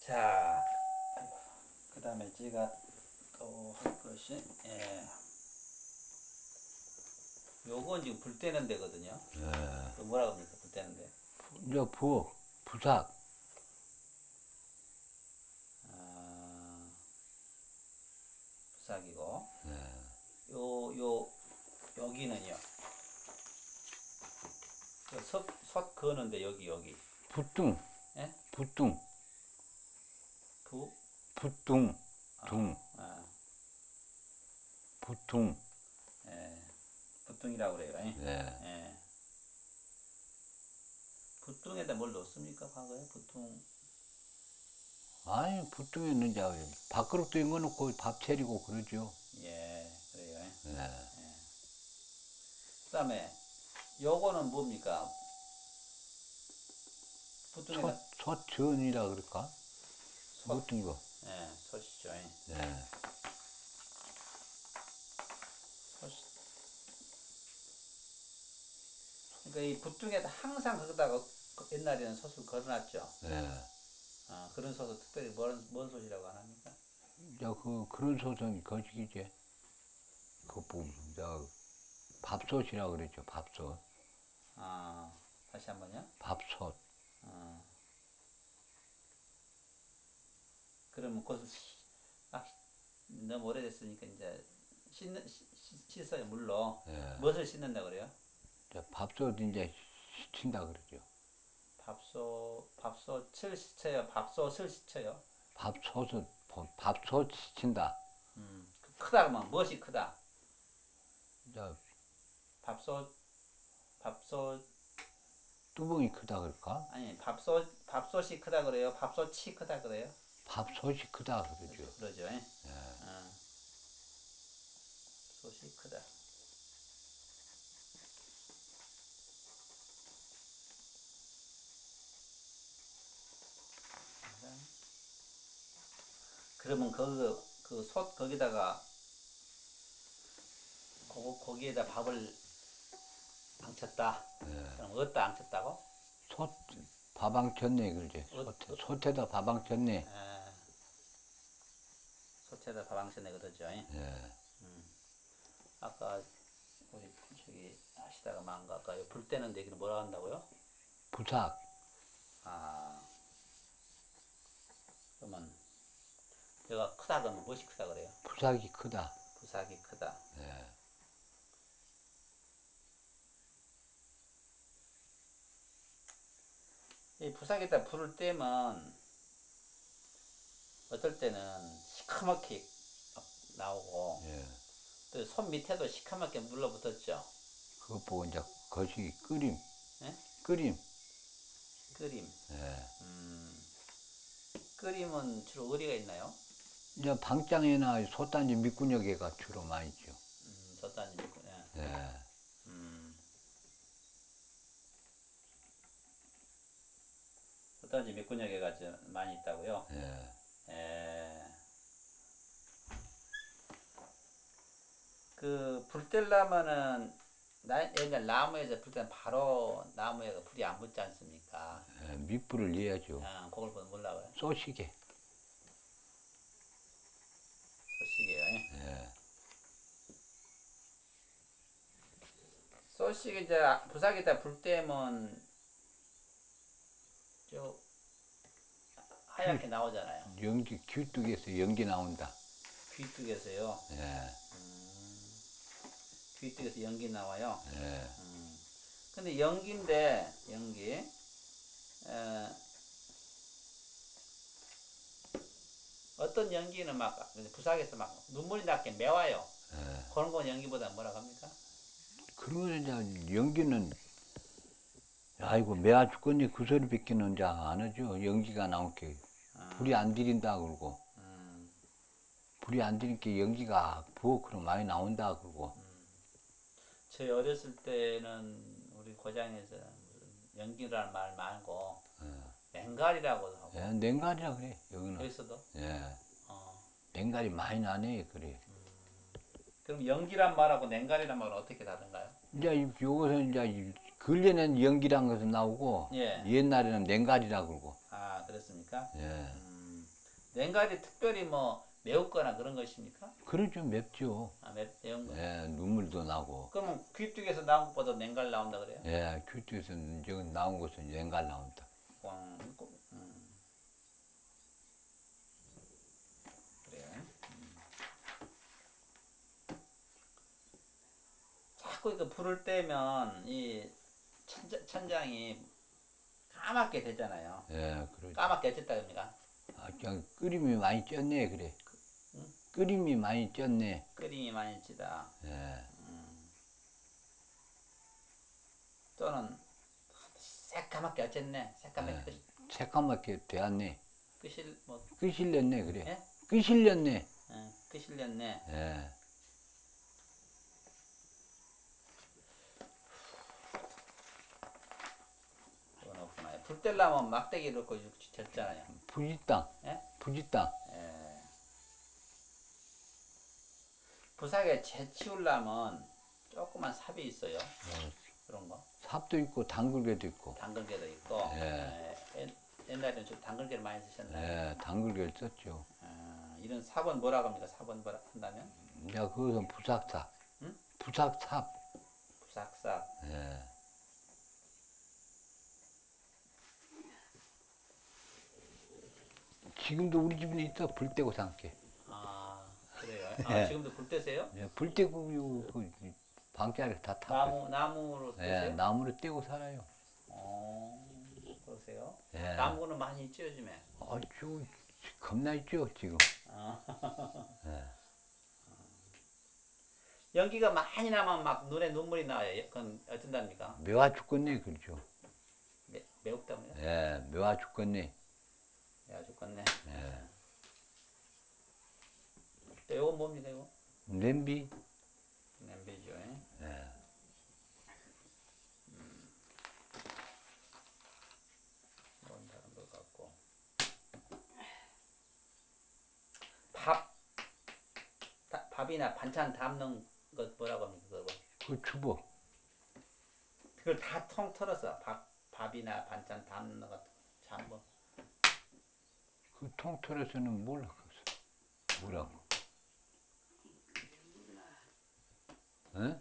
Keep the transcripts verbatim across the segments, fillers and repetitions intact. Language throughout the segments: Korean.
자, 그 다음에 제가 또 할 것이, 예, 요건 지금 불 때는 데거든요. 예. 그 뭐라 그럽니까, 불 때는 데? 이제 부엌, 부삭, 아, 부삭이고, 요, 요, 여기는요. 요 석, 석 그는데 여기, 여기. 붓둥, 예? 붓둥, 부, 붓둥, 아, 둥, 아, 붓둥. 예, 부뚱이라고 그래요. 예. 예. 예. 부뚱에다 뭘 넣습니까, 과거에? 부뚱. 아니, 붓둥에는 이제 밥그릇 된 거 놓고 밥 차리고 그러죠. 예, 그래요. 예. 예. 그 다음에, 요거는 뭡니까? 부뚱에다 솥, 솥전이라 그럴까? 솥, 묻은 거. 예, 솥이죠. 예. 예. 솥. 그러니까 이 부뚱에다 항상 거기다가 그 옛날에는 솥을 걸어놨죠. 예. 아, 그런 솥을 특별히 뭔, 뭔 솥이라고 안 합니까? 야, 그, 그런 솥은 거시기지. 그, 뭐, 야, 밥솥이라 그랬죠, 밥솥. 아, 다시 한번요. 밥솥. 아, 그러면 그것을 씻- 아, 너무 오래됐으니까 이제 씻는, 씻, 씻- 씻어요, 물로. 예. 무엇을 씻는다 그래요? 이제 밥솥 이제 시친다 그러죠. 밥솥, 밥솥을 씻어요? 밥솥을 씻어요? 밥솥은, 밥- 밥솥 시친다. 음, 그 크다 그러면 무엇이 크다? 이제 밥솥, 밥솥, 뚜껑이 크다 그럴까? 아니, 밥솥, 밥솥이 크다 그래요? 밥솥이 크다 그래요? 밥솥이 크다 그러죠. 그렇죠, 그러죠. 예? 어, 솥이 크다. 그러면 그, 그 솥 거기다가, 거, 거기에다 밥을 앙쳤다. 그럼 어디다 앙쳤다고? 솥, 밥앙 쳤네, 그러지. 어, 솥에, 어, 솥에다 밥앙 쳤네. 에, 솥에다 밥 앙쳤네 그러죠. 예? 예. 아까 우리 저기 하시다가 망가 아까 불 때는 얘기는 뭐라 한다고요? 부삭, 아, 그러면 내가 크다 그러면 무엇이 크다 그래요? 부삭이 크다. 부삭이 크다. 이 부삭에다 불을 떼면 어떨 때는 시커멓게 나오고 예. 또 손 밑에도 시커멓게 눌러붙었죠. 그것 보고 이제 거시기 끓임, 예? 끓임. 끓임. 예. 끓임은 주로 어디가 있나요? 이제 방장이나 솥단지 밑구녕에가 주로 많이 있죠. 음, 솥단지 있고, 예. 예. 솥단지 밑구녕에가 많이 있다고요? 예. 예. 그, 불 떼려면은, 나, 옛날 나무에서 불 때는 바로 나무에 불이 안 붙지 않습니까? 예. 밑불을 내야죠. 아, 그걸 보면 몰라요. 쏘시개. 소식이에요. 소식 이제 부삭에다 불 때면 저 귀, 하얗게 나오잖아요. 연기, 귀뚝에서 연기 나온다. 귀뚝에서요. 예. 귀뚝에서 연기 나와요. 예. 근데 연기인데 연기 에, 어떤 연기는 막 부삭에서 막 눈물이 나게 매워요. 그런 건 연기보다 뭐라고 합니까? 그러면 이제 연기는, 아이고, 매아 죽겠니 그 소리 뱉기는 이제 안 하죠. 연기가 나올게. 불이 안 들인다 그러고. 불이 안 들이니까 연기가 부엌으로 많이 나온다 그러고. 저희 어렸을 때는 우리 고장에서 무슨 연기라는 말 말고 맹갈이라고 하고 예, 냉갈이라 그래, 여기는. 여기서도 예. 어, 냉갈이 많이 나네, 그래. 그럼 연기란 말하고 냉갈이란 말은 어떻게 다른가요? 이제 이- 요것은 이제 이 근래는 연기란 것은 나오고, 예. 옛날에는 냉갈이라 그러고. 아, 그렇습니까? 예. 음, 냉갈이 특별히 뭐 매웠거나 그런 것입니까? 그러죠, 맵죠. 아, 매, 매운 거. 예, 눈물도 나고. 그러면 귀뚝에서 나온 것보다 냉갈 나온다 그래요? 예, 큐티에서 여기 나온 것은 냉갈 나온다. 꽝, 꼭, 음, 그래요. 음. 자꾸 이거 불을 떼면 이 천장, 천장이 까맣게 되잖아요. 예, 그러죠. 까맣게 어쨌다 그럽니까? 아, 그냥 끓임이 많이 쪘네, 그래. 응? 끓임이 많이 쪘네. 끓임이 많이 찌다. 예, 또는 새까맣게 어쨌네. 새까맣게 예. 끄, 새까맣게 되었네. 끄실 뭐 끄실렸네, 그래. 예? 끄실렸네. 예, 끄실렸네. 예, 그건 없구나. 불 떼려면 막대기 넣고 졌잖아요. 부짓당, 예? 부짓당. 예. 부삭에 재치우려면 조그만 삽이 있어요. 그런 거. 삽도 있고, 당글개도 있고. 당근개도 있고. 예. 예. 옛- 옛날에는 좀 당근개를 많이 쓰셨나요? 예, 당글개를 썼죠. 아, 이런 삽은 뭐라고 합니까? 삽은 뭐라 한다면? 야, 그것은 부삭삽. 응? 부삭삽. 부삭삽. 예. 지금도 우리 집에 있어, 불 떼고 삼게. 아, 그래요. 아, 지금도 불 떼세요? 예, 불 떼고, 요, 그, 방짜리 다 타고. 나무, 나무로 예, 떼세요? 나무로 떼고 살아요. 어, 그러세요? 예. 나무는 많이 있죠, 요즘에? 아주 겁나 있죠, 지금. 연기가 많이 나면 막 눈에 눈물이 나요. 그건 어쩐답니까? 매워 죽겠네, 그러죠. 매, 매웁다고요? 예, 매워 죽겠네. 야, 죽겠네. 예. 또 이거 뭡니까, 이거? 냄비. 냄비죠. 예. 이건 다른 것 같고. 밥, 다, 밥이나 반찬 담는 것 뭐라고 합니까, 그거? 그 주부. 그걸 다 통 털어서 밥, 밥이나 반찬 담는 것 전부. 그 통틀어서는 뭘 하겠어? 뭐라고? 예?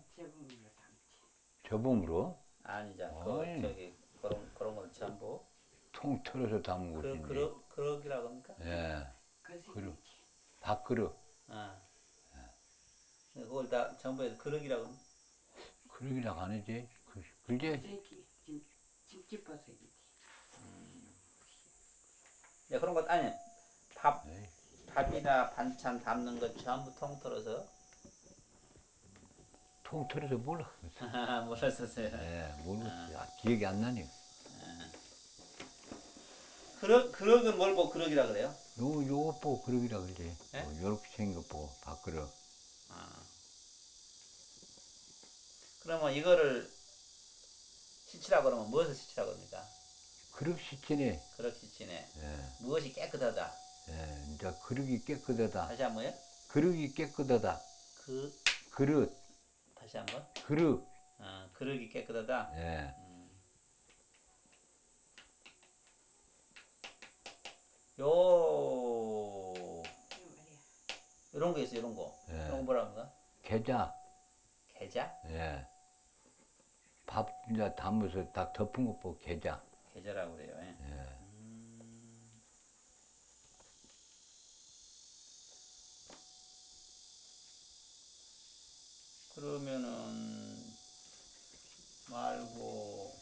저봉으로? 아니죠. 그, 아니, 저기, 그런, 그런 걸 전부. 통틀어서 담은 그, 것이지. 그러, 그러기라고 합니까? 예. 그릇. 밥그릇. 어. 그걸 다 전부 해서 그러기라고 합니다. 그릇이라고 안 하지. 그, 그게, 야, 그런 것, 아니, 밥, 에이, 밥이나 반찬 담는 것 전부 통틀어서. 통틀어서 뭘 하겠어? 몰랐었어요. 예, 모르겠어. 아, 기억이 안 나네. 그러, 그러긴 뭘 보고 그러기라 그래요? 요, 요거 보고 그릇이라 그러지. 예? 요, 요렇게 생긴 거 보고 밥그릇. 아. 그러면 이거를 시치라고 그러면 무엇을 시치라고 합니까? 그릇 시치네. 그릇 시치네. 예, 무엇이 깨끗하다. 예. 이제 그릇이 깨끗하다. 다시 한번요. 그릇이 깨끗하다. 그, 그릇, 다시 한번. 그릇. 어, 그릇이 깨끗하다. 예. 요, 이런 거 있어요, 이런 거. 예. 이런 거 뭐라 합니까? 계자. 계자? 예. 밥 이제 담으면서 딱 덮은 거 보고 계자. 계자라고 그래요. 예. 예. 그러면은 말고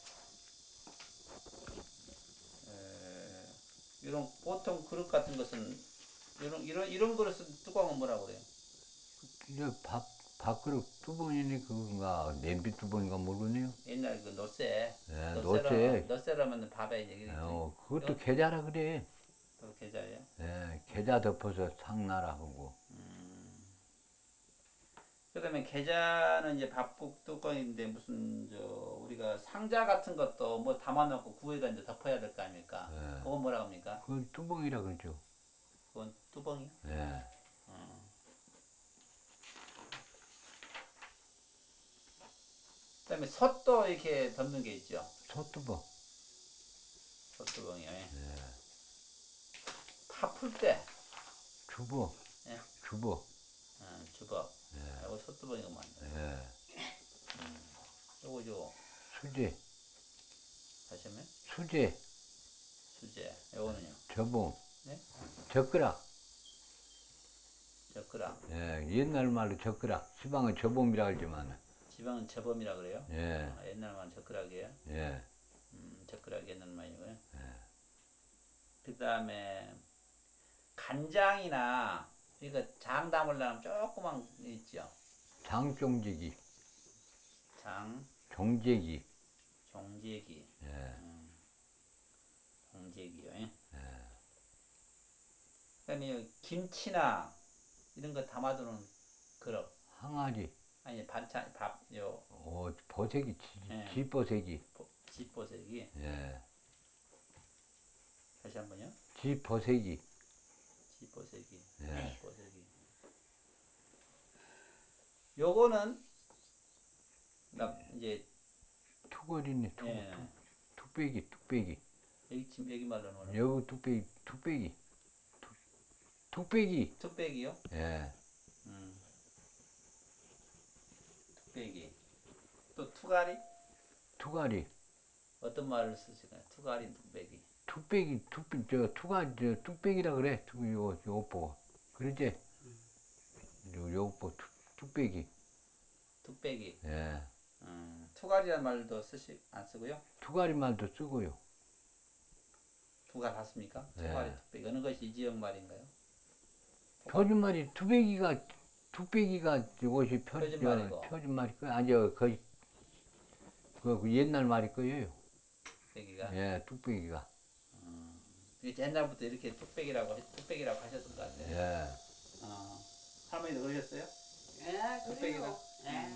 에, 이런 보통 그릇 같은 것은 이런 이런 이런 그릇은 뚜껑은 뭐라고 그래요? 이제 밥, 밥그릇 뚜껑이니 그건가, 냄비 뚜껑인가 모르네요. 옛날 그 노쇠 예, 노쇠라 노쇠. 노쇠라면 밥에 이제 예, 어, 그것도 이건 계자라 그래. 또 계자예요. 예, 계자 덮어서 상나라 하고. 그다음에 계자는 이제 밥국 뚜껑인데 무슨 저 우리가 상자 같은 것도 뭐 담아놓고 구에다 이제 덮어야 될 거 아닙니까? 예. 그건 뭐라고 합니까? 그건 뚜껑이라 그러죠. 그건 뚜껑이요? 예. 그다음에 솥도 이렇게 덮는 게 있죠. 소뚜껑. 솥뚜껑이요. 예. 파 풀 때. 주버, 예? 주버. 어, 주걱. 이거 소뚜껑이구만. 예. 요거 요 수제, 다시 하면 수제, 수제. 요거는요. 저봉, 네? 젓가락. 젓가락. 예, 옛날 말로 젓가락. 시방은 저봉이라 하지만. 지방은 재범이라 그래요. 예, 아, 옛날만 젓가락이에요. 예. 음, 젓가락 옛날 말이고요. 그 다음에 간장이나 그러니까 장 담으려면 조그만 거 있죠. 장종제기, 장, 종제기. 종제기, 예, 종제기요. 예. 그다음에 김치나 이런 거 담아두는 그릇. 항아리, 아니 반찬 밥요. 어, 버세기, 예. 지, 지버세기. 집보색이. 예, 다시 한번요. 지버세기. 집보색이. 예. 집보색이. 요거는 나 이제 투거리네, 투, 예. 투, 뚝배기, 뚝배기. 여기 지금 여기 말로는 뭐라고? 여기 뚝배기, 뚝배기. 뚝- 뚝배기. 뚝배기요? 예, 음. 뚝배기. 또 투가리? 투가리. 어떤 말을 쓰시나요? 투가리, 뚝배기. 뚝배기, 뚝배, 저, 투가, 저, 뚝배기라 그래. 뚝, 요, 요, 보. 그러지? 요, 요, 보, 뚝, 뚝배기. 뚝배기. 예. 음. 투가리란 말도 쓰시 안 쓰고요. 투가리 말도 쓰고요. 투가 같습니까? 투가리, 예. 뚝배기. 어느 것이 이 지역 말인가요? 투가 표준말이, 투배기가, 뚝배기가 이것이 표, 저, 표준말이고 표준말이 거, 아니, 저, 그, 그, 그 옛날 말이 거예요. 뚝배기가. 예, 뚝배기가. 이게 옛날부터 이렇게 뚝배기라고 뚝배기라고 하셨던 것 같아요. 예. 어. 할머니도 그러셨어요? 예, 뚝배기다. 그래요. 예.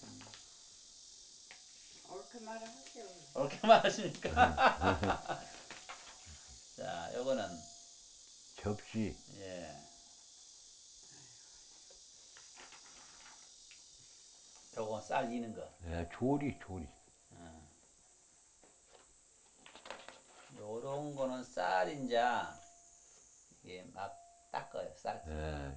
옳게 말하죠. 그렇게 말하십니까? 자, 요거는 접시. 예. 요건 쌀 이는 거. 예, 조리, 조리. 요런 거는 쌀인자 이게 막 닦아요. 쌀. 예.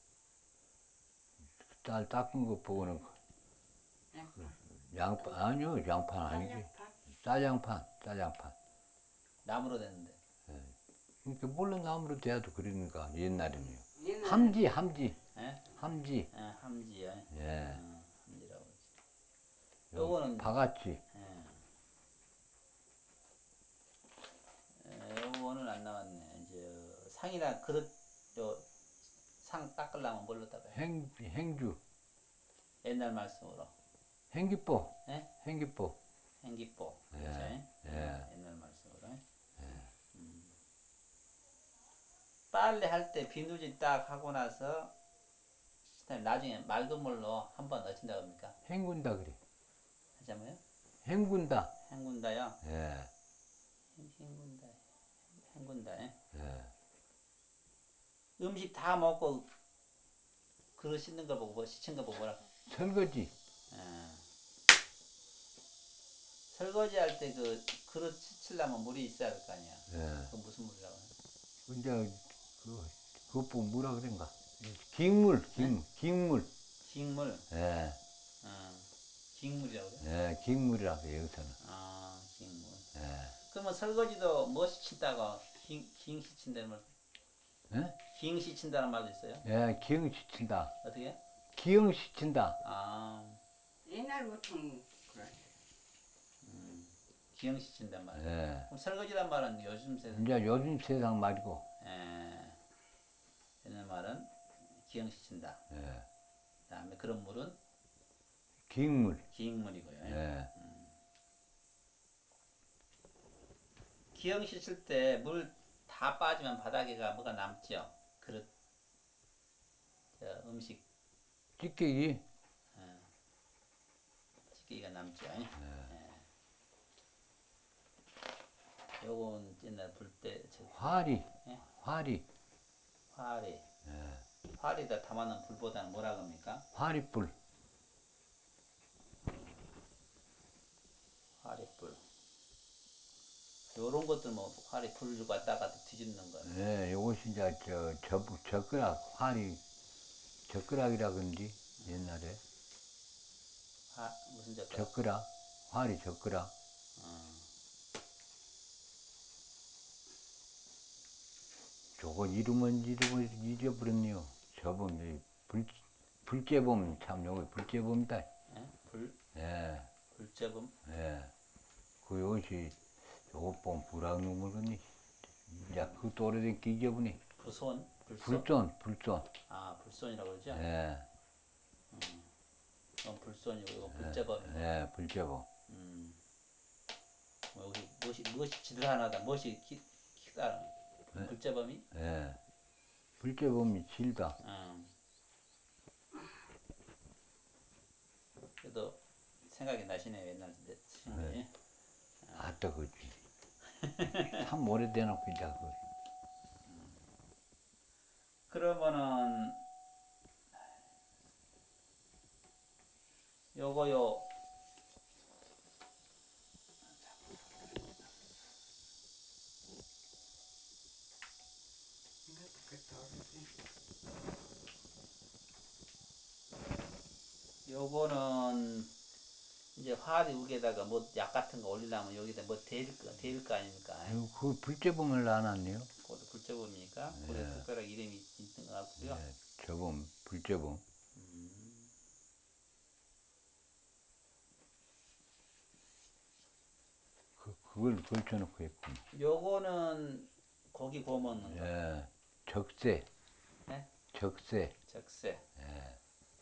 쌀 닦은 거 보고는 양파. 양파, 아니요, 양파 아니지. 양파. 쌀양판, 쌀양판. 나무로 됐는데. 그러니까 물론 나무로 돼야도 그러니까 옛날에는요. 얘는 함지, 함지, 예? 함지. 예, 함지요. 예. 어, 함지라고 그러지. 요 요거는 바가지. 예. 예, 요거는 안 나왔네. 이제 상이나 그릇 요 상 닦으려면 뭘로 닦아요? 행, 행주, 옛날 말씀으로. 행기뽀, 예? 행기뽀. 행기뽀. 그렇죠? 예, 예. 옛날 말씀으로. 음. 빨래 할 때 비누질 딱 하고 나서 그다음에 나중에 맑은 물로 한 번 넣친다고 합니까? 헹군다 그래. 하자면요? 헹군다. 헹군다요? 예, 헹- 헹군다. 헹군다. 예? 예. 음식 다 먹고 그릇 씻는 거 보고 뭐 씻은 거 보고 뭐라 설거지. 예. 설거지 할 때 그 그릇 씻으려면 물이 있어야 할 거 아니야. 예. 그 무슨 물이라고 해요? 근데 그 그것 보고 뭐라 그런가? 김물, 김, 김물. 김물. 예, 어. 김물이라고 그래요? 예, 김물이라 그래 여기서는. 아, 김물. 예, 그러면 설거지도 뭐 씻힌다고 ging, ging 씻힌다는 말, 예, ging 씻힌다는 말도 있어요? 예, 기응 시친다. 어떻게? 기응 시친다. 아, 옛날부터 그래. 기응 씻힌단 말. 예, 그럼 설거지란 말은 요즘 세상, 이제 요즘 세상 말이고. 에, 옛날 말은 기응 씻힌다. 예, 그다음에 그런 물은 기응물. 기응물이고요. 예, 기응 씻을 때 물 다 빠지면 바닥에가 뭐가 남죠? 그릇, 저 음식 찌개기. 찌개기가 남죠. 예. 요건 옛날 불때 화리, 예? 화리, 화리. 화리에다 담아놓은 불보다는 뭐라 그럽니까? 화리불. 화리불. 요런 것들 뭐 활이 불 갔다가 뒤집는 거는. 예, 요것이 이제 저, 저, 젓가락, 활이 젓가락이라 그런지, 옛날에. 화, 무슨 젓가락? 젓가락, 활이 젓가락. 어. 저거 이름은 이름을 잊어버렸네요. 저번, 이 불, 불제범, 참, 요거 불제범이다. 예? 불? 예, 불제금? 예. 그 요것이, 요것 보면 불황 물건이. 야, 그것도 오래된 게 잊어버리네. 불손? 불손? 불손, 불손. 아, 불손이라고 그러죠? 예, 이건 불손이고 이건 불제범이고. 예, 불제범. 음. 뭐 여기 무엇이 무엇이 지드하나다. 무엇이 기, 기다. 불제범이? 예. 불제범이 길다. 음. 그래도 생각이 나시네요. 옛날 친구. 아따, 그지. 참 오래돼놓고, 이제, 그. 그러면은 요거요. 이것도 그때 어렸지. 요거는 이제 화리 우에다가 뭐 약 같은 거 올리려면 여기다 뭐 데일 거, 데일 거 아닙니까? 아유, 그 불제범을 안 왔네요. 그것도 불제범이니까 그래 특별하게 이름이 있는 것 같고요. 예, 저범, 불제범. 그, 그걸 걸쳐놓고 했군. 요거는 고기 구워 먹는 거. 예, 적새, 네? 적새. 적새. 예,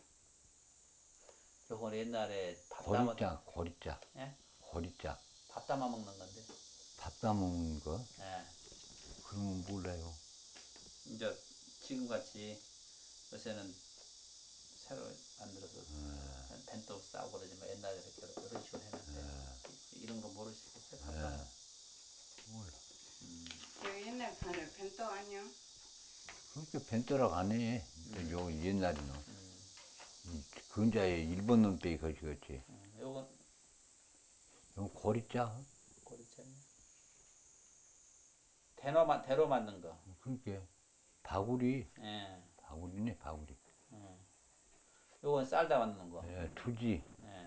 요거는 옛날에 밥 담아 고리짜, 고리짜, 예? 고리짜. 밥 담아 먹는 건데. 밥 담은 거? 예. 그러면 몰라요. 이제 지금 같이 요새는 새로 만들어서 벤또 싸고 그러지만 옛날에 이렇게 이런 식으로 했는데 이런 거 모르시겠어요? 밥 담아. 몰라. 저 옛날 판에 펜또 아니야? 그렇게 벤또라고 안 해. 요 옛날에는. 이 근자에 일본 놈빼기 거지겠지. 음, 요건 요 고리짜? 고리채네. 대로 만 대로 만든 거. 그러니까 바구리, 예. 바구리네, 바구리. 요건 쌀다 만드는 거. 예, 투지. 예.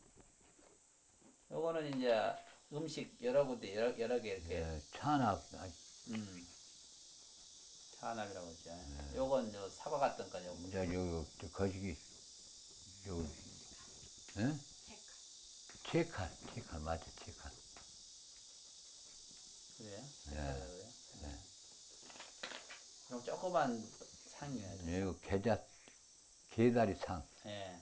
요거는 이제 음식 여러 군데 여러, 여러 개 이렇게 예, 찬압, 아, 음. 차납이라고 그러죠. 요건 저 사과 같은 거 요거. 이제 요, 저 거시기, 요, 예? 채칼, 채칼, 맞아, 채칼. 그래요? 예. 그래요? 예. 그럼 조그만 상이에요. 예, 요 계자, 계다리 상. 예.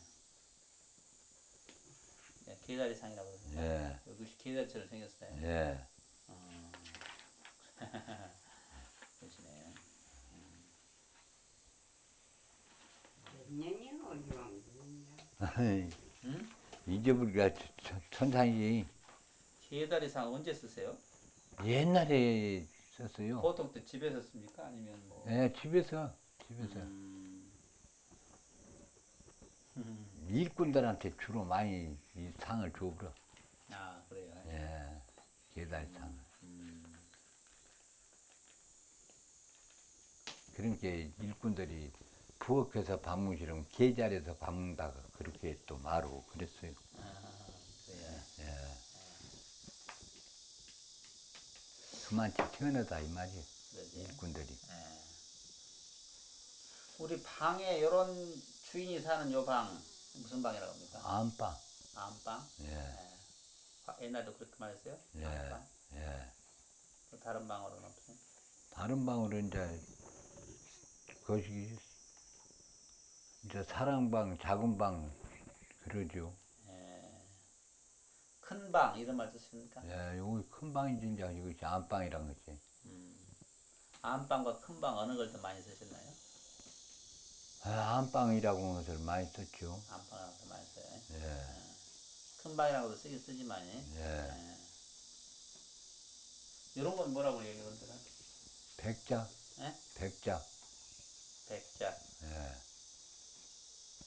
예, 개다리 상이라고 그러죠. 예, 여기 개다리처럼 생겼어요. 예. 그러시네. 몇 년이요? 이왕 몇 년. 응? 잊어버리기가 천상이지. 개다리 상 언제 쓰세요? 옛날에 썼어요. 보통 때 집에서 씁니까? 아니면 뭐? 예, 집에서, 집에서. 음. 일꾼들한테 주로 많이 이 상을 줘버려. 아, 그래요. 예, 계다리 상을. 음. 그러니까 일꾼들이 부엌에서 밥 먹으면 계자리에서 밥 먹다가 그렇게 또 말하고 그랬어요. 아, 그래요. 예. 그만치 태어나다 이 말이에요. 그러지. 일꾼들이. 예. 우리 방에 요런 주인이 사는 요 방 무슨 방이라고 합니까? 안방. 안방? 예, 아, 옛날에도 그렇게 말했어요? 예, 안방? 예. 또 다른 방으로는 없어요? 다른 방으로 이제 거기 이제 사랑방, 작은 방 그러죠. 큰 방 이런 말 쓰십니까? 예, 여기 큰 방이지 이제 이것이 안방이란 거지. 안방과 큰 방 어느 걸 더 많이 쓰시나요? 아, 안방이라고 하는 것을 많이 썼죠. 안방이라고 더 많이 써요. 예, 큰 방이라고도 쓰긴 쓰지만 예. 이런 건 뭐라고 해요? 이런 데는? 백자, 예? 백자. 백자. 예,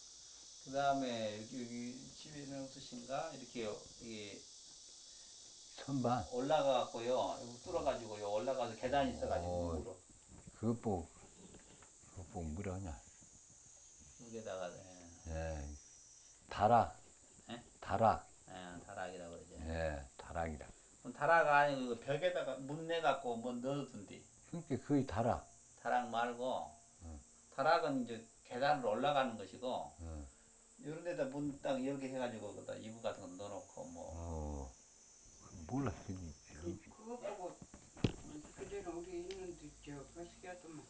그 다음에 여기, 여기 집에는 없으신가? 이렇게 이게 선반. 올라가갖고요. 여기 뚫어가지고요. 올라가서 계단이 있어가지고 어. 목으로 그거 보고, 그거 보고 뭐라 하냐. 여기다가 예, 예, 다락, 예? 다락, 예, 다락이라고 그러죠. 예, 다락이다. 그럼 다락 아니고 그 벽에다가 문 내갖고 뭐 넣어둔디. 그러니까 거의 다락. 다락 말고 다락은 이제 계단으로 올라가는 것이고 어, 이런 데다 문 딱 열게 해가지고 거기다 이불 같은 거 넣어놓고 뭐 어, 몰라. 그, 그- 그거 보고 그대로 우리 있는데 저 거시기하더만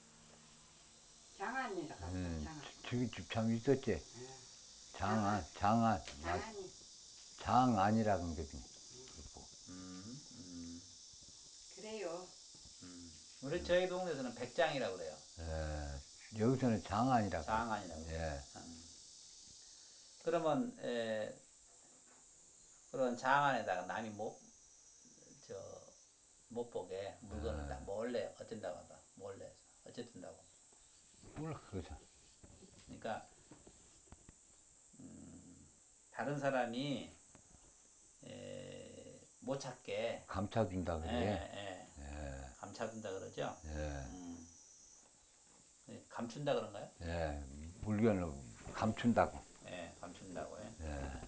장안이라 갔어. 음, 장안. 저기 집 참 있었지. 예. 장안, 장안, 맞, 장안이. 장안이라 그런 거지. 음, 음, 그래요. 음. 우리 저희 동네에서는 백장이라고 그래요. 예, 여기서는 장안이라 그래. 장안이라고 그래요. 예, 음. 그러면 에, 그런 장안에다가 남이 못, 저, 못 보게 물건을 다 몰래 어쩐다고 하다. 몰래 어쨌든다고. 몰라, 그거서. 그러니까 음, 다른 사람이 에, 못 찾게 감춰준다 예, 그래. 예, 예, 감춰둔다 그러죠. 예, 음, 감춘다 그런가요? 예, 물건을 감춘다고. 예, 감춘다고. 예. 예,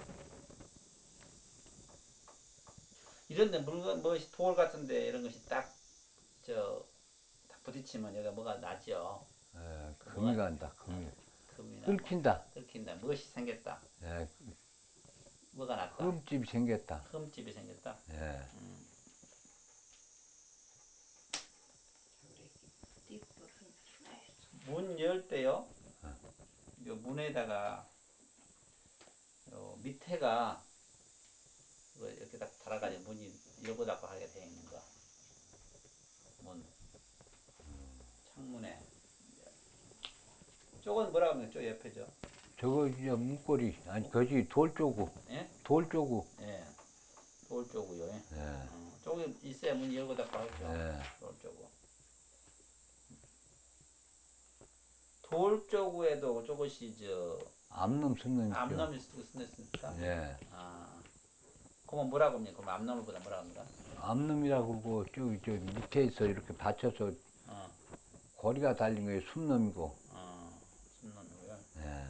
이런데 물건 뭐 돌 같은데 이런 것이 딱 저 딱 부딪히면 여기가 뭐가 나죠. 예, 그 금이 뭐가 간다, 금이. 금이나 뭐 끓긴다. 끓긴다. 무엇이 생겼다. 예, 뭐가 났다. 흠집이 생겼다. 흠집이 생겼다. 예, 음. 문 열 때요. 요 문에다가 요 밑에가 이거 이렇게 딱 달아가지고 문이 열고 닫고 하게 되어 있는 거. 문 창문에 쪽은 뭐라 하면 쪽 옆에죠. 저거 이제 문고리, 아니, 거기 돌 쪼구, 예? 돌 쪼구. 예. 돌 쪽이요. 예. 예, 어, 쪽이 있어야 문이 열고 닫고 하죠. 예. 돌 쪽고. 돌 쪽에도 조금씩 저 암놈 순놈 있죠. 암놈이 쓰냈습니까? 예, 아, 그러면 뭐라고 합니까? 그럼 암놈보다 뭐라고 합니까? 암놈이라고 그러고, 저기, 저 밑에서 이렇게 받쳐서 어, 고리가 달린 거에 순놈이고. 어, 순놈이고요. 예,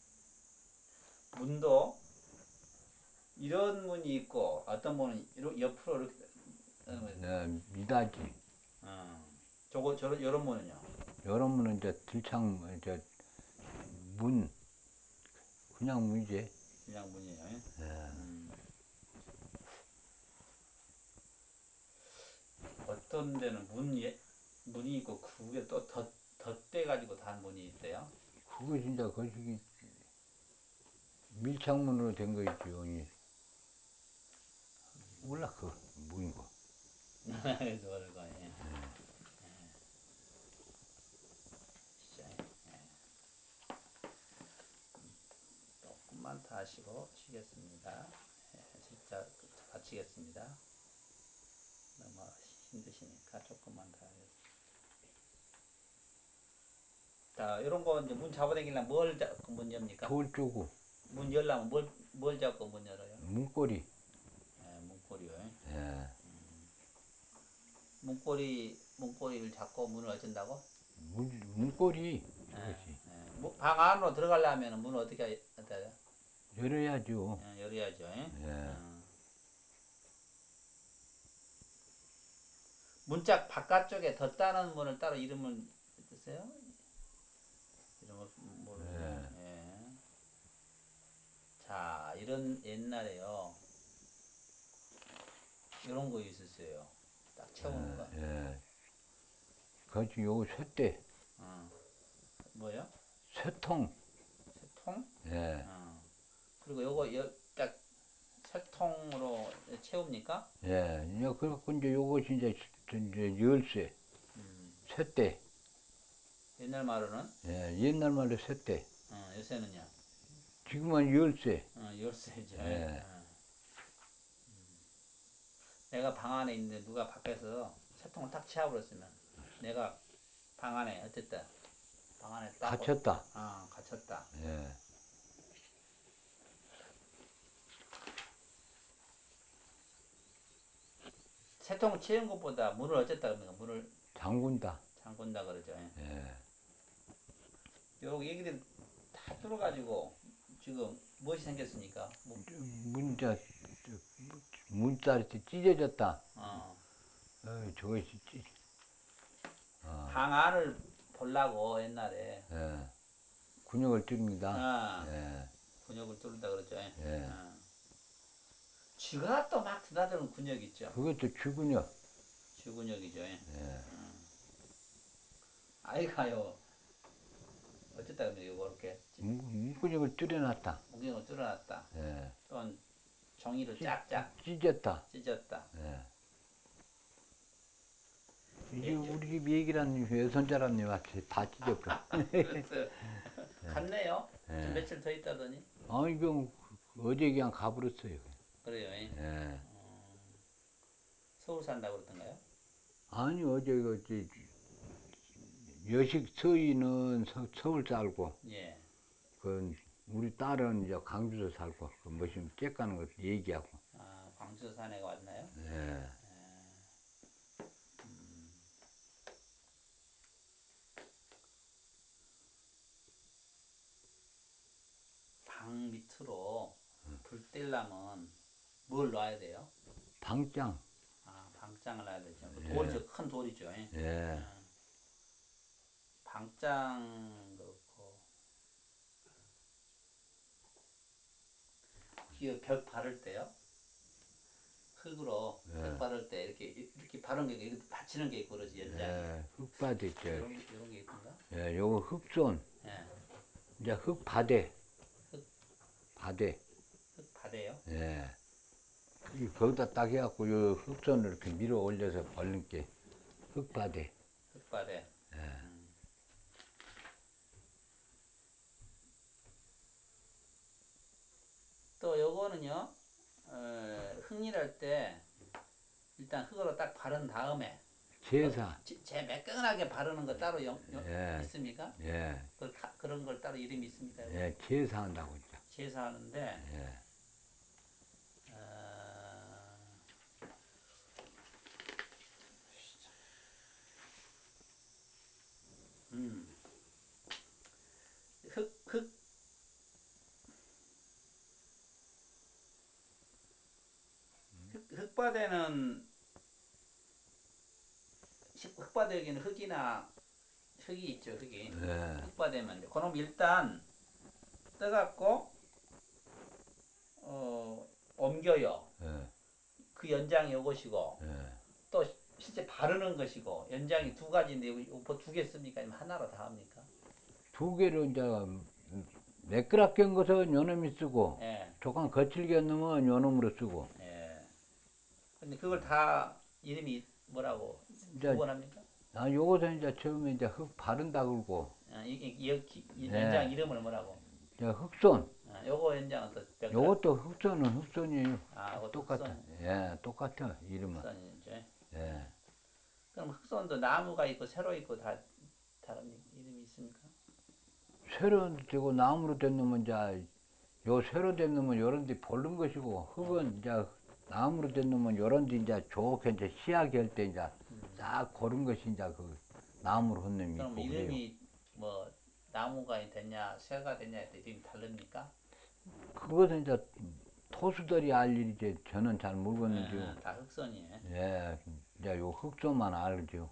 문도 이런 문이 있고 어떤 문은 이렇게 옆으로 이렇게 어, 예, 미닫이. 어, 저거 저런 이런 문은요. 여러 문은 이제 들창, 저, 문, 그냥 문이지. 그냥 문이에요. 예? 예, 음. 어떤 데는 문 예, 문이 있고 그게 또 덧, 덧대 가지고 단 문이 있대요. 그거 진짜 거기 밀창문으로 된 거 있지, 원이. 몰라, 그거, 뭐인 거. 그래서 그거 예. 진짜, 예. 조금만 더 하시고 쉬겠습니다. 예, 진짜 마치겠습니다. 너무 힘드시니까 조금만 더 하겠습니다. 자, 이런 거 이제 문 잡아당기려면 뭘 잡고 문 엽니까? 돌 쪼구, 문 열려면 뭘, 뭘 잡고 문 열어요? 문고리. 예, 문고리요. 예, 문고리, 문고리를 잡고 문을 어쩐다고? 문, 문고리. 예, 저것이. 예. 문- 방 안으로 들어가려면 문을 어떻게 해야 열어야죠. 예, 열어야죠. 예? 예, 어. 문짝 바깥쪽에 덧다는 문을 따로 이름을 쓰세요? 이름을 모르죠. 예. 예. 자, 이런 옛날에요. 이런 거 있었어요. 딱 채우는 거. 예. 거기 요거 쇠대, 어. 뭐요? 쇠통. 세통? 예, 어. 그리고 요거 여, 딱 세통으로 채웁니까? 예. 야, 그래갖고 이제 요것이 이제, 이제 열쇠, 음. 쇠대. 옛날 말로는 예, 옛날 말로 쇠대. 어, 요새는요. 지금은 열쇠. 어, 열쇠죠. 예. 어. 내가 방 안에 있는데 누가 밖에서 세통을 탁 치워버렸으면 내가 방 안에 어쨌든 방 안에 딱 갇혔다. 아, 갇혔다. 예. 새통을 채운 것보다 문을 어쨌다 그럽니까? 문을 잠군다. 잠근다 그러죠. 예. 요 얘기들 다 뚫어가지고 지금 무엇이 생겼습니까? 뭐, 문자 문자리 찢어졌다. 어, 어, 저것이 찢. 어, 방 안을 보려고 옛날에 예. 근육을 뚫습니다. 아, 예. 근육을 뚫는다 그러죠. 예. 어. 쥐가 또 막 드나드는 근육 있죠. 그것도 주근육. 쥐근육이죠. 예. 아이가요. 어쨌다 그러면 이거 이렇게 문근육을 뚫어놨다. 목경을 뚫어놨다. 예. 또는 종이를 찢, 쫙쫙 찢었다. 찢었다. 예. 예, 이게 예. 우리 집 얘기란 외손자람님 같이 다 찢었고. 그래서 갔네요. 좀 예. 며칠 더 있다더니 아, 이거 어제 그냥 가버렸어요. 그래요. 예. 서울 산다고 그러던가요? 아니, 어제 그, 저, 여식 서희는 서, 서울 살고, 예. 그, 우리 딸은 이제 광주서 살고, 그, 뭐좀 째까는 거 얘기하고. 아, 광주 산에가 왔나요? 예. 방 밑으로 불 떼려면 뭘 놔야 돼요? 방장. 아, 방장을 놔야 되죠. 그 예. 돌이죠. 큰 돌이죠. 예. 예. 음, 방장 그렇고 그 벽 바를 때요. 흙으로 예. 벽 바를 때 이렇게 이렇게 바른 게 이렇게 받치는 게 있고 그러지 연장이. 예. 흙바대 있죠. 이런 이런 게 있던가? 예, 요거 흙손. 예. 이제 흙바대. 흙, 바대. 흙 바대요. 예. 이 거기다 딱 해갖고 요 흙손을 이렇게 밀어 올려서 벌린 게 흙바대. 흙바대. 예. 음. 또 요거는요. 어, 흙일할 때 일단 흙으로 딱 바른 다음에 제사. 어, 제, 제 매끈하게 바르는 거 따로 영, 영, 예. 있습니까? 예. 그, 그런 걸 따로 이름이 있습니까? 예, 제사한다고 있죠. 제사하는데 예. 어, 음, 흙, 흙, 흙, 흙바대는 흙바대에는 흙이나 흙이 있죠, 흙이. 예. 흙바대면 그럼 일단 떠갖고 어, 옮겨요. 예. 그 연장이 이것이고 예. 또 실제 바르는 것이고 연장이 두 가지인데 이거 두 개 씁니까? 아니면 하나로 다 합니까? 두 개로 이제 매끄럽게 한 것은 요놈이 쓰고 예, 조금 거칠게 한 놈은 요놈으로 쓰고 예. 근데 그걸 다 이름이 뭐라고 이제 구분합니까? 아 요것은 이제 처음에 이제 흙 바른다 그러고 아, 이, 이, 이, 이 예. 연장 이름을 뭐라고? 이제 흙손 아, 요거 연장은 또 몇 가지? 요것도 흙손은 흙손이에요. 아, 그것도 똑같아. 흑선, 예, 똑같아 이름은. 흑선이죠. 예. 그럼 흑선도 나무가 있고 세로 있고 다 다른 이름이 있습니까? 쇠로 되고 나무로 된 놈은 이제 요 쇠로 된 놈은 요런 데 보른 것이고 흙은 이제 나무로 된 놈은 요런 데 이제 좋게 이제 시하게 할 때 이제 싹 고른 것이 이제 그 나무로 한 놈이 그럼 있고 그래요. 이름이 뭐 나무가 됐냐 쇠가 됐냐에 따라 이름이 다릅니까? 그것은 이제 토수들이 알 일이지 저는 잘 모르겠는데요. 예, 다 흑선이에요. 예, 이제 요 흙손만 알죠.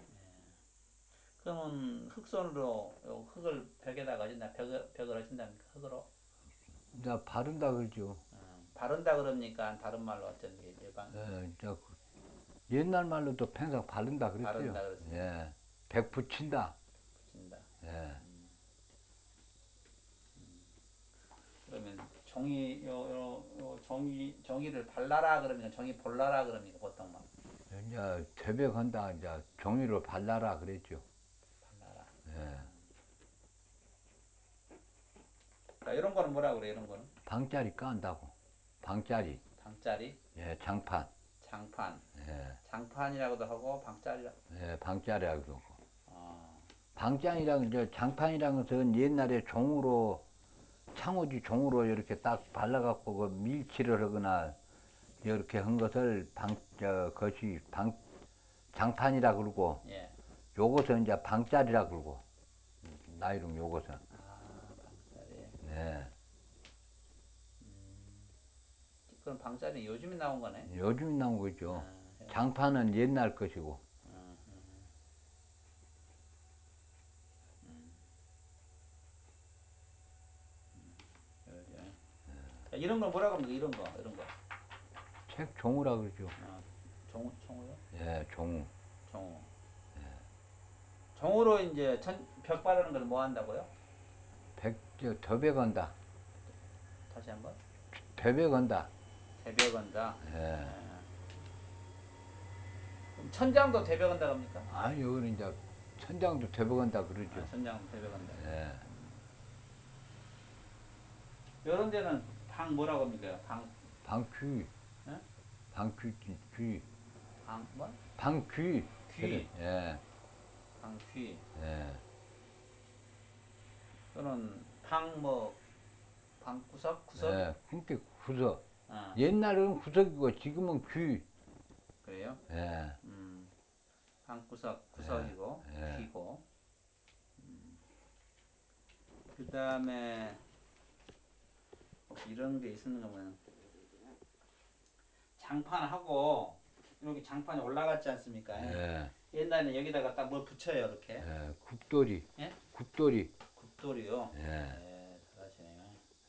그러면 흑선으로 요 흙을 벽에다가 어진다 벽을 벽을 어진답니까? 흙으로 이제 바른다 그러죠. 음, 바른다 그럽니까? 다른 말로 어떤 게 일반 예, 이제 그 옛날 말로도 평생 바른다 그랬어요. 바른다 그랬어요. 예, 백 붙인다. 붙인다. 예. 그러면 종이 요, 요, 요 종이 종이를 발라라 그러면 종이 볼라라 그럽니까 보통 막 이제 퇴백한다 이제 종이로 발라라 그랬죠. 발라라. 예. 자 이런 거는 뭐라 그래 이런 거는 방짜리 깐다고. 방짜리. 방짜리, 예, 장판. 장판, 예, 장판이라고도 하고 방짜리라. 예, 방짜리라고 그러고. 어, 방장이랑 이제 장판이라는 것은 옛날에 종으로 창호지 종으로 이렇게 딱 발라갖고 그 밀칠을 하거나 이렇게 한 것을 방, 저, 것이 방, 장판이라 그러고, 예. 요것은 이제 방짜리라 그러고, 나이롱 요것은. 아, 방짜리. 네. 음. 그럼 방짜리 요즘에 나온 거네? 요즘 나온 거죠. 아, 장판은 옛날 것이고. 음, 음, 음. 그러죠. 자, 이런 거 뭐라고 합니까? 이런 거, 이런 거. 책 종우라 그러죠. 아, 종, 종우요? 예, 종우. 종우. 종우로 이제 천, 벽 바르는 걸 뭐 한다고요? 백, 저, 더배 건다. 다시 한번. 배배 건다. 대벽 건다. 예. 그럼 천장도 대벽 건다 합니까? 아니, 여기는 이제 천장도 배배 건다 그러죠. 아, 천장도 대벽 건다. 예. 이런 데는 방 뭐라고 합니까? 방, 방귀. 예? 방귀, 귀. 방, 뭐? 방귀. 귀. 그래. 예. 방귀. 예. 또는 방 뭐, 방구석? 구석? 예. 그러니까 구석. 아, 옛날에는 구석이고 지금은 귀. 그래요? 예. 음, 방구석, 예. 구석이고, 예. 귀고. 음. 그 다음에, 혹시 이런 게 있었는가 보면, 장판하고, 이렇게 장판이 올라갔지 않습니까? 예. 옛날에는 여기다가 딱 뭘 붙여요, 이렇게. 예. 국돌이. 예? 국돌이. 국돌이요. 예. 예, 잘하시네요.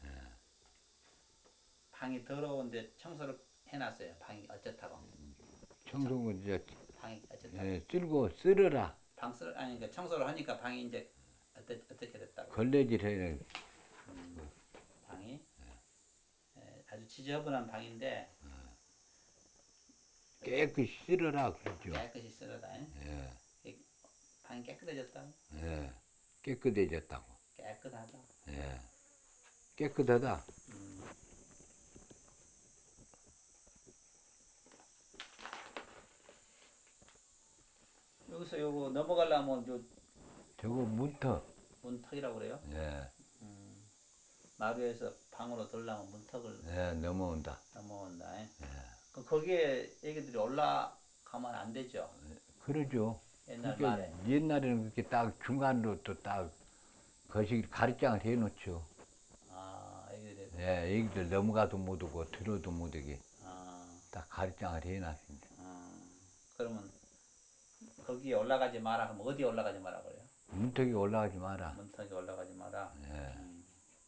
방이 더러운데 청소를 해놨어요. 방이 어쩌다고. 청소는 이제 방이 어쩌다고. 예, 쓸고 쓸어라. 방 쓸, 아니, 그러니까 청소를 하니까 방이 이제 어떠, 어떻게 됐다고. 걸레질 해야 음, 방이 예, 아주 지저분한 방인데 깨끗이 쓸어라 그러죠. 깨끗이 쓸어다. 예. 이 방이 깨끗해졌다. 예. 깨끗해졌다고. 깨끗하다. 예. 깨끗하다. 음, 여기서 요거 넘어가려면 요 저거 문터. 문턱이라고 그래요. 예. 음, 마루에서 방으로 들어가면 문턱을 예, 넘어온다. 넘어온다. 예. 그 거기에 애기들이 올라가면 안 되죠. 그러죠. 옛날 그러니까 말에. 옛날에는 그렇게 딱 중간으로 또 딱 거시 가르장을 해놓죠. 아, 애기들이. 예, 애기들 넘어가도 못 오고 들어도 못 오게 아, 딱 가르장을 해놨습니다. 아, 그러면 거기에 올라가지 마라. 그럼 어디에 올라가지 마라 그래요? 문턱에 올라가지 마라. 문턱에 올라가지 마라. 예. 음.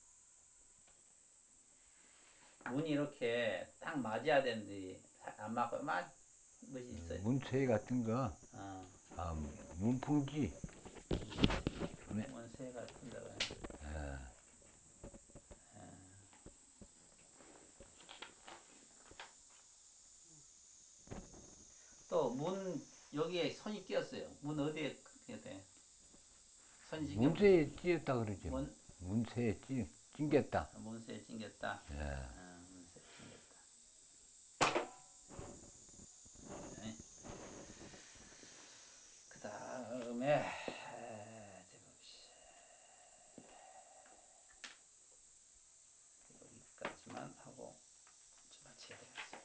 문이 이렇게 딱 맞아야 되는데 안 맞고 막 것이 있어요. 문새 같은 거, 어, 아, 문풍지. 네. 문새 같은 데가. 또 문 여기에 선이 띄었어요. 문 어디에 그게 돼? 선이 찡겨. 문새에 찧었다 그러죠. 문 문새에 찡, 찡겼다. 문새에 찡겼다. 예. 아, 문새에 찡겼다. 네. 그 다음에 여기까지만 하고 좀 마쳐야 되겠습니다.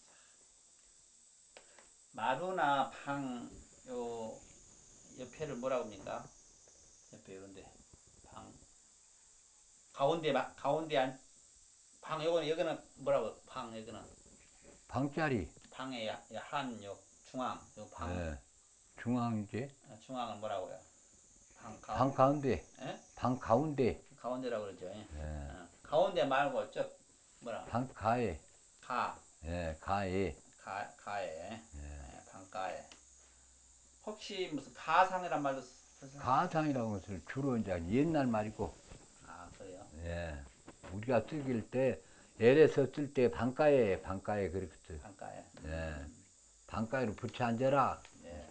마루나 방 요 옆에를 뭐라고 합니까? 옆에 이런데 방 가운데 마, 가운데 안, 방 요거는 여기는 뭐라고 방 여기는 방짜리. 방의 한요 중앙 요방 예. 중앙이지. 중앙은 뭐라고 그래요? 방, 가, 방 가운데. 예? 방 가운데. 가운데라고 그러죠. 예. 예. 어, 가운데 말고 저 뭐라 방 가에. 가, 예, 가에. 가, 가에 예, 방가에 혹시 무슨 가상이란 말도 쓰세요? 가상이라는 것을 주로 이제 옛날 말이고, 아 그래요? 예. 우리가 쓰길 때, 엘에서 쓸 때 방가에, 방가에 그렇게 써. 방가에. 음, 예. 방가에로 붙여 앉아라. 예.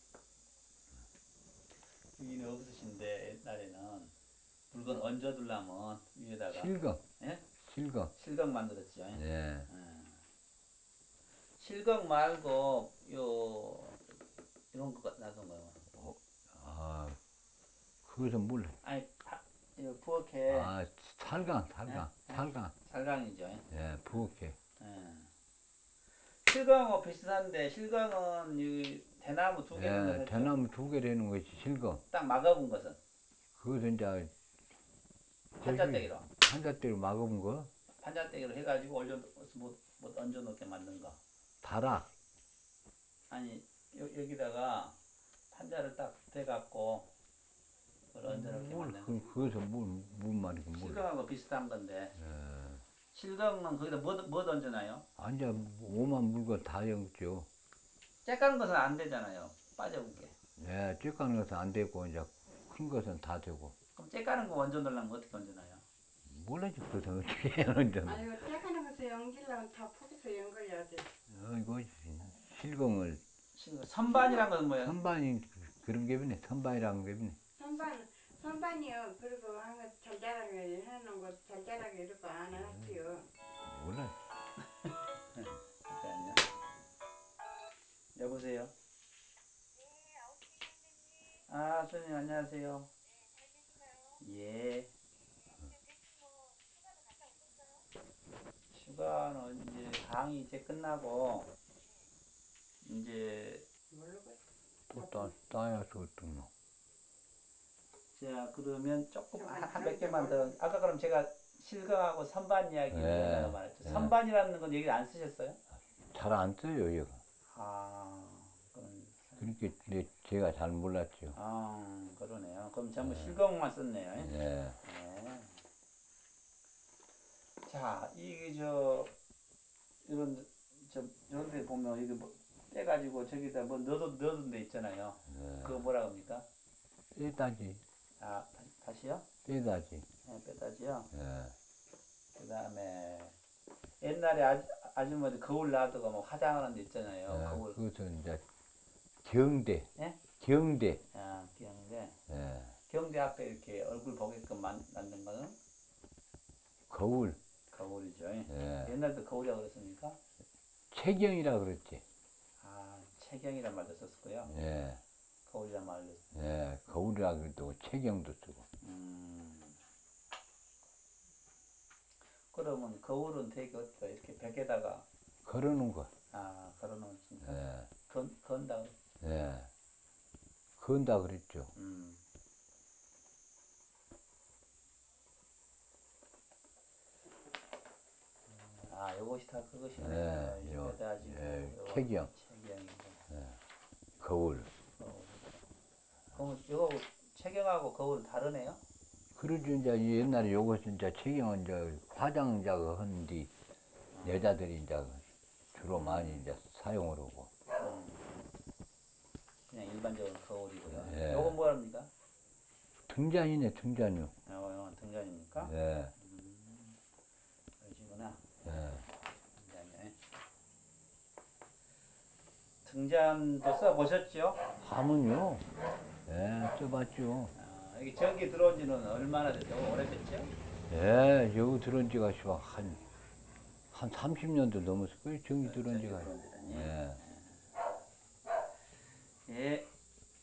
여기는 없으신데 옛날에는 물건 얹어두려면 위에다가 실금. 예? 실금. 실각 만들었죠. 예. 예. 실각 말고 요 이런 거 놔둔가요? 어, 아, 그것은 몰라. 아니 파, 요 부엌에 아, 살강, 예? 살강, 예? 살강. 살강이죠. 예, 부엌에. 예. 실강하고 비슷한데 실강은 이 대나무 두 개 있는 예, 거 했죠. 대나무 두 개 되는 것이 실검. 딱 막아본 것은 그것은 이제 판자떼기로 한자대로 막아본 거. 판자떼기로 해가지고 올려 뭐, 뭐 얹어 놓게 만든 거. 다락. 아니 여, 여기다가 판자를 딱 대갖고 그걸 얹어 놓게 뭘, 만든 그, 거. 그것은 뭘, 뭔 말이고 뭘. 실강하고 비슷한 건데 예. 실강은 거기다 뭐, 뭐 얹어놔요? 아니, 이제 오만 물건 다 엮죠. 째까는 것은 안 되잖아요. 빠져볼게. 예, 쬐까는 것은 안 되고, 이제 큰 것은 다 되고. 그럼 째까는 거 얹어 놓으려면 어떻게 얹어놔요? 몰라지, 그것은 어떻게 하는지. 아이고 떼가는 것에 연기려면 다 포기서 연거해야 돼. 어, 이거 실검을, 실- 선반이란 건 뭐예요? 선반이 그런 게 있네. 선반이라는 게 있네. 선반 선반이요. 그리고 한거 잘잘하게 해놓은 거 잘잘하게 이렇게 안 할게요. 몰라. 잠깐만요. 여보세요? 아, 선생님 안녕하세요. 예. 휴가는 이제 강의 이제 끝나고 이제 모르고 또 따, 따야 좋던 뭐. 자 그러면 조금 한 몇 개만 더. 아까 그럼 제가 실강하고 선반 이야기를 예, 하려고 말했죠. 예. 선반이라는 건 얘기 안 쓰셨어요? 잘 안 써요, 이거. 아, 그럼 그렇게 내- 제가 잘 몰랐죠. 아 그러네요. 그럼 전부 실강만 썼네요. 예. 네. 자, 이게 저 이런 저 이런 데 보면 이게 뭐 떼가지고 저기다 뭐 넣어 넣은 데 있잖아요. 그거 뭐라 합니까? 떼다지, 아 다- 다시요? 떼다지. 네, 빼다지요. 예. 그다음에 옛날에 아, 아주머니 거울 놔두고 뭐 화장하는 데 있잖아요. 예, 거울. 그것은 이제 경대, 예? 경대. 아, 경대. 예. 경대 앞에 이렇게 얼굴 보게끔 만, 만든 거는 거울. 거울이죠. 예. 옛날도 거울이라고 그랬습니까? 채경이라 그랬지. 아, 채경이란 말도 썼고요. 예. 거울이란 말도. 예. 거울이라 그래도 채경도 쓰고. 음. 그러면 거울은 되게 어때요? 이렇게 벽에다가 걸어놓은 거. 아 걸어놓으니까 예. 건 건다. 예. 건다 그랬죠. 음. 아 요것이 다 그것이네요. 예. 이제 요, 빼다지고 예. 요거 채경. 채경이고. 거울. 거울. 그럼 요거 채경하고 거울 다르네요? 그러죠. 이제 옛날에 요것은 이제 채경은 이제 화장자가 하는데 여자들이 이제 주로 많이 이제 사용을 하고. 음. 그냥 일반적으로 거울이고요. 예. 요건 뭐랍니까? 등잔이네, 등잔요. 요거 요건 등잔입니까? 예. 그러시구나. 예. 등잔이네. 등잔도 써보셨죠? 하면요. 예, 써봤죠. 아, 여기 전기 들어온 지는 얼마나 됐어요? 오래됐죠? 예, 여기 들어온 지가 씨발 한, 한 삼십 년도 넘었을 거예요. 전기 들어온 전기 지가. 들어온 지는. 예. 예.